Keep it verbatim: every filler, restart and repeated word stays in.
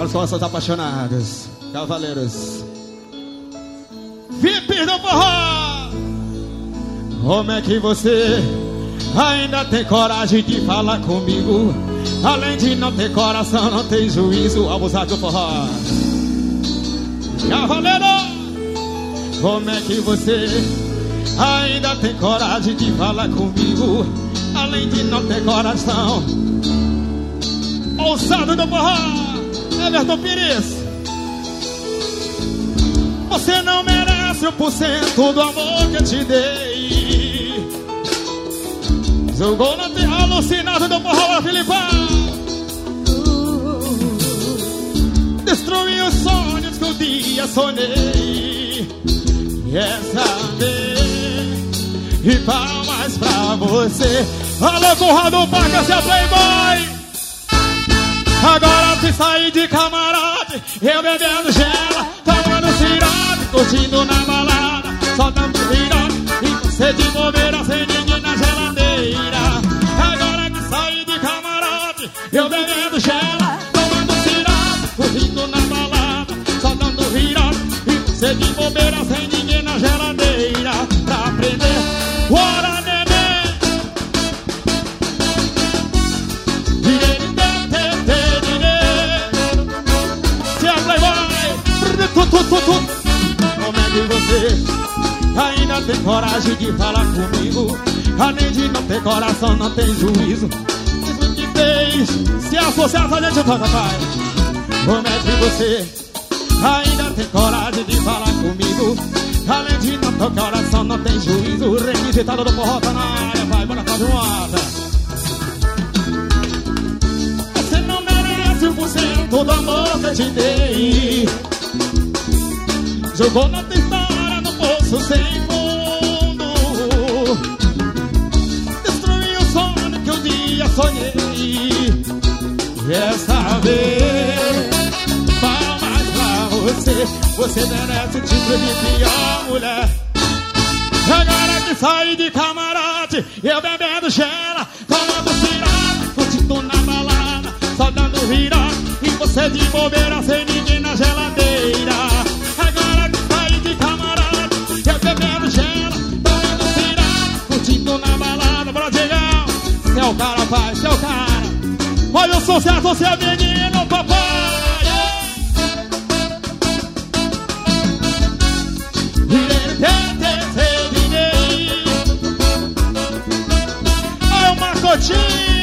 Para os corações apaixonados, cavaleiros, V I P do forró. Como é que você ainda tem coragem de falar comigo? Além de não ter coração, não tem juízo. Abusar do forró. Cavaleiro, como é que você ainda tem coragem de falar comigo? Além de não ter coração. Ousado do forró, Everton Pires. Você não merece um por cento do amor que eu te dei. Jogou na terra alucinado do forró, Filipão. Destruiu os sonhos que um dia sonhei. Essa vez, e palmas pra você. Alô, Conrado Parca, seu playboy. Agora se sair de camarote, eu bebendo gela, tomando cirote, curtindo na balada, só dando virote, e você de bobeira sem ninguém na geladeira. Agora que sair de camarote, eu bebendo gela, tomando cirote, curtindo na balada, só dando virote, e você de bobeira sem ninguém na geladeira. Pra aprender, bora neném. Como é que você ainda tem coragem de falar comigo? Além de não ter coração, não tem juízo. Isso que fez se associar a gente toda, pai. Como é que você ainda tem coragem de falar comigo? Além de não ter coração, não tem juízo. Requisitado do forró tá na área, vai, bora fazer uma ata. Você não merece um por cento do amor que eu te dei. Jogou na história no poço sem fundo. Destruiu o sonho que um dia sonhei. E essa vez, palmas pra você. Você merece o título de pior mulher. Agora que saí de camarote, eu bebendo gela, tomando cirote, curtindo na balada, só dando virote, e você de bobeira sem ninguém na geladeira. Você é o cara, pai, você é o cara. Olha, eu sou certo, você é menino, papai. Olha o Marcotinho.